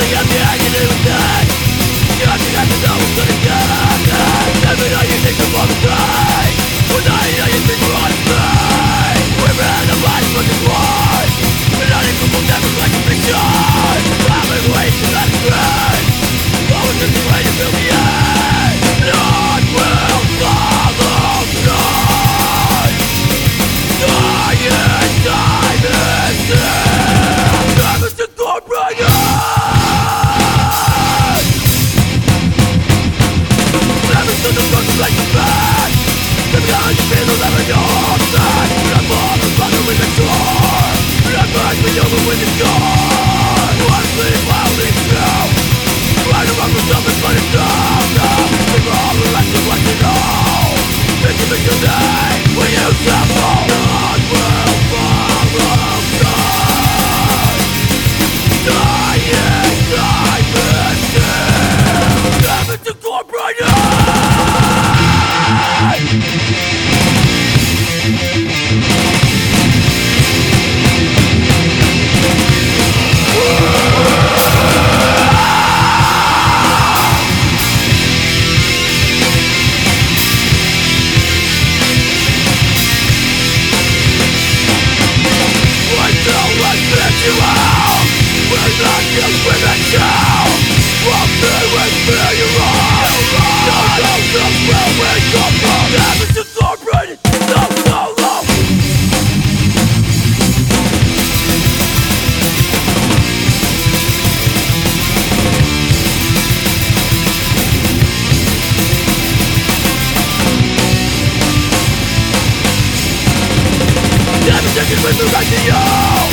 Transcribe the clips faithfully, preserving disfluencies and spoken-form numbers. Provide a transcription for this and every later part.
With the right to you,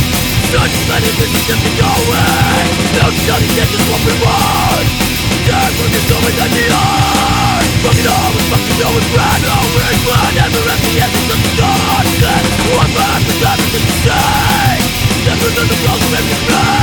such that it is just going. No study, that's just what we want. Death from your soul and the art. Fucking all, we fucking know it's right. No, we're glad, never at the essence of the God. That's one back, the time is to say. Never done the problem every night.